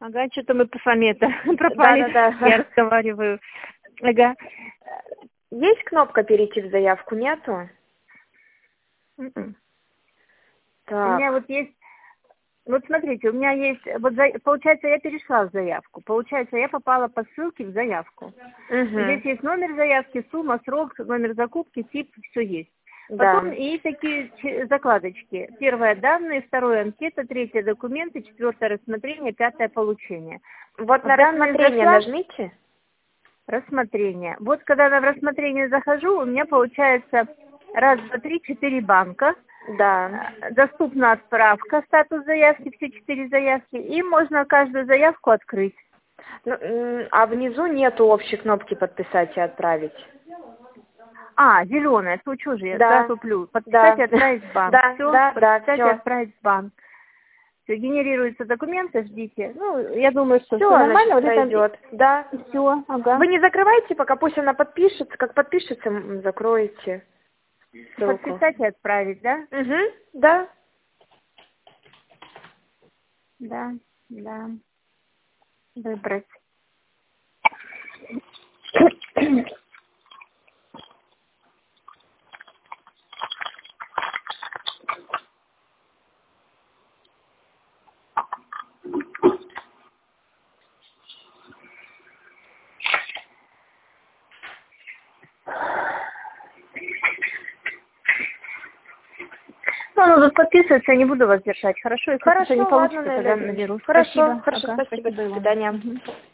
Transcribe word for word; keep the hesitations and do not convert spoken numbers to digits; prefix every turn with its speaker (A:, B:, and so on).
A: Ага, что-то мы с вами это пропали.
B: Да, да, да.
A: Я разговариваю. Ага.
B: Есть кнопка перейти в заявку? Нету?
A: М-м.
B: Так.
A: У меня вот есть, вот смотрите, у меня есть, вот за, получается, я перешла в заявку. Получается, я попала по ссылке в заявку.
B: Угу.
A: Здесь есть номер заявки, сумма, срок, номер закупки, тип, все есть. Потом
B: Да.
A: и такие ч- закладочки. Первое — данные, второе — анкета, третье — документы, четвертое — рассмотрение, пятое — получение.
B: Вот
A: В
B: на
A: данные
B: рассмотрение
A: зашла,
B: нажмите.
A: рассмотрение. Вот когда я в рассмотрение захожу, у меня получается раз, два, три, четыре банка.
B: Да.
A: Доступна отправка, статус заявки, все четыре заявки. И можно каждую заявку открыть.
B: Ну, м, а внизу нету общей кнопки подписать и отправить.
A: А, зеленая, то что же, я
B: Да.
A: сразу плюс. Подписать
B: Да.
A: и отправить в банк.
B: Да,
A: Все,
B: да, да,
A: подписать и
B: все.
A: отправить в банк. Все, генерируются документы, ждите. Ну, я думаю, что все
B: Все,
A: нормально.
B: значит,
A: Вот это
B: пройдет. Да.
A: все, ага.
B: Вы не закрывайте, пока пусть она подпишется. Как подпишется, м, закроете ссылку.
A: Подписать и отправить, да?
B: Угу, да.
A: Да, да. Выбрать. Ну, оно тут подписывается, я не буду вас держать, хорошо? Если что-то
B: Хорошо,
A: не
B: ладно,
A: получится, тогда
B: Наиля.
A: наберу.
B: Хорошо,
A: Спасибо.
B: хорошо,
A: Ага,
B: спасибо. До
A: Иван.
B: свидания.
A: Мгм.